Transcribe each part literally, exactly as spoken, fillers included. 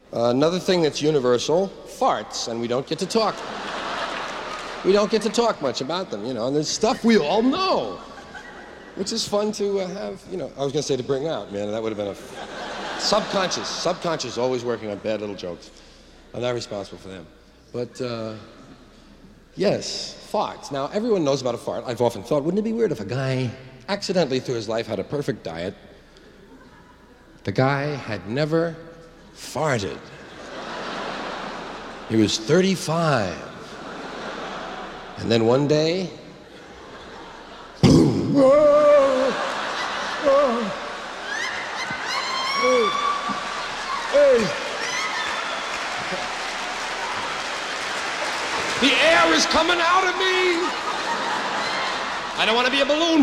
Uh, another thing that's universal, farts, and we don't get to talk. We don't get to talk much about them, you know, and there's stuff we all know, which is fun to uh, have, you know, I was gonna say to bring out, man, that would have been a f- subconscious, subconscious, always working on bad little jokes. I'm not responsible for them. But, uh, yes, farts. Now, everyone knows about a fart. I've often thought, wouldn't it be weird if a guy accidentally through his life had a perfect diet? The guy had never farted. He was thirty-five. And then one day, boom! Oh, oh. Hey, hey. The air is coming out of me! I don't want to be a balloon.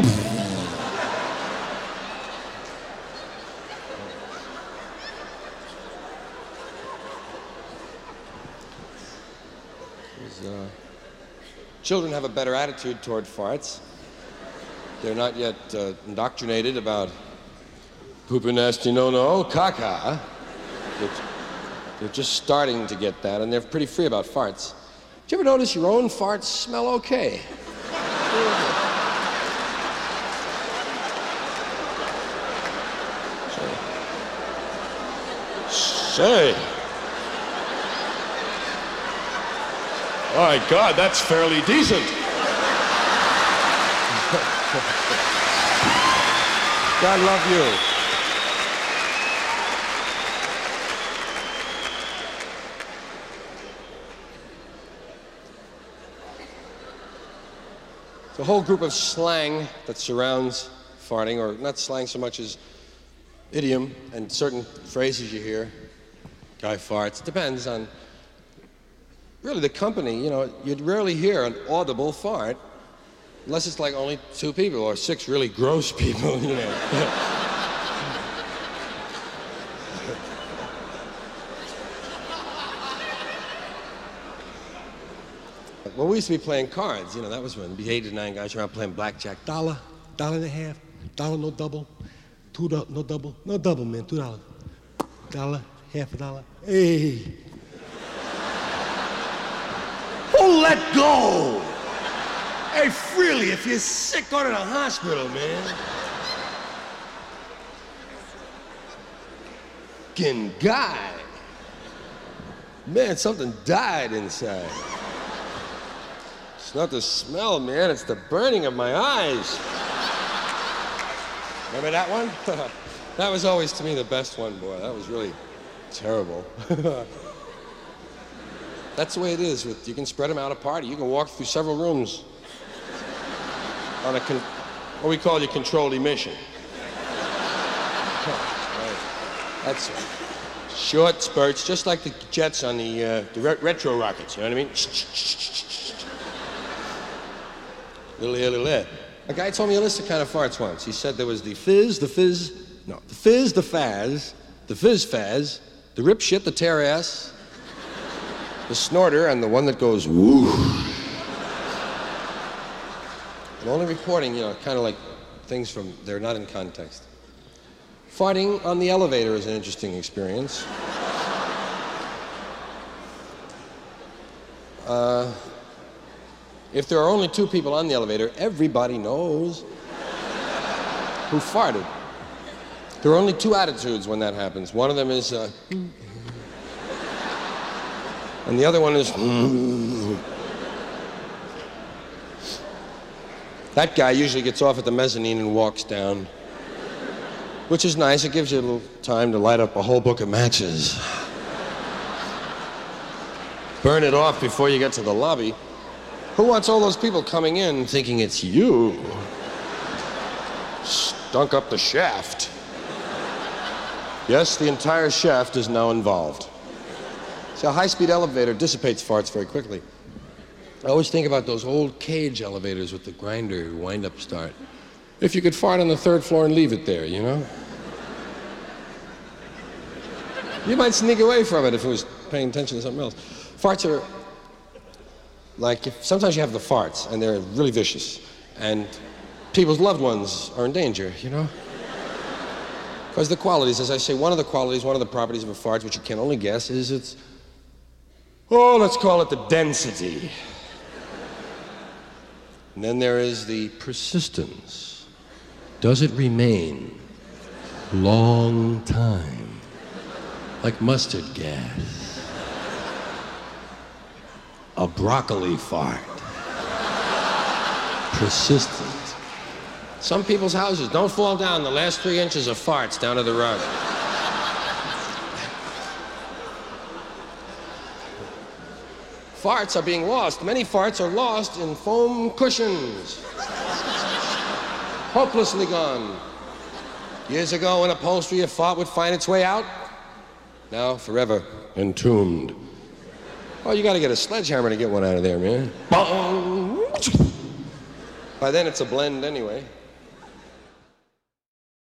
Uh, children have a better attitude toward farts. They're not yet uh, indoctrinated about poopy nasty no-no, caca. They're, they're just starting to get that, and they're pretty free about farts. Did you ever notice your own farts smell okay? Say. My God, that's fairly decent. God love you. It's a whole group of slang that surrounds farting, or not slang so much as idiom and certain phrases you hear. Guy farts. It depends on really the company. You know, you'd rarely hear an audible fart unless it's like only two people or six really gross people, you know. Well, we used to be playing cards, you know, that was when we eight to nine guys were out playing blackjack. Dollar, dollar and a half, dollar no double, two do- no double, no double, man, two dollars. Dollar, half a dollar, hey. Oh, let go! Hey, freely, if you're sick, go to the hospital, man. Fucking guy. Man, something died inside. It's not the smell, man, it's the burning of my eyes. Remember that one? That was always, to me, the best one, boy. That was really terrible. That's the way it is. With, you can spread them out apart. You can walk through several rooms on a, con- what we call your controlled emission. Right. That's right. Short spurts, just like the jets on the, uh, the re- retro rockets, you know what I mean? Little here, little there. A guy told me a list of kind of farts once. He said there was the fizz, the fizz, no, the fizz, the fazz, the fizz fazz, the rip shit, the tear ass, the snorter, and the one that goes woo. I'm only reporting, you know, kind of like things from, they're not in context. Farting on the elevator is an interesting experience. Uh, if there are only two people on the elevator, everybody knows who farted. There are only two attitudes when that happens. One of them is, uh, and the other one is, that guy usually gets off at the mezzanine and walks down, which is nice. It gives you a little time to light up a whole book of matches. Burn it off before you get to the lobby. Who wants all those people coming in thinking it's you? Stunk up the shaft. Yes, the entire shaft is now involved. So a high-speed elevator dissipates farts very quickly. I always think about those old cage elevators with the grinder wind-up start. If you could fart on the third floor and leave it there, you know? You might sneak away from it if it was paying attention to something else. Farts are like, if, sometimes you have the farts, and they're really vicious, and people's loved ones are in danger, you know? Because the qualities, as I say, one of the qualities, one of the properties of a fart, which you can only guess, is its, oh, let's call it the density. And then there is the persistence. Does it remain long time? Like mustard gas. A broccoli fart. Persistent. Some people's houses don't fall down the last three inches of farts down to the rug. Farts are being lost. Many farts are lost in foam cushions. Hopelessly gone. Years ago, in upholstery, a fart would find its way out. Now, forever entombed. Oh, you gotta get a sledgehammer to get one out of there, man. By then, it's a blend anyway.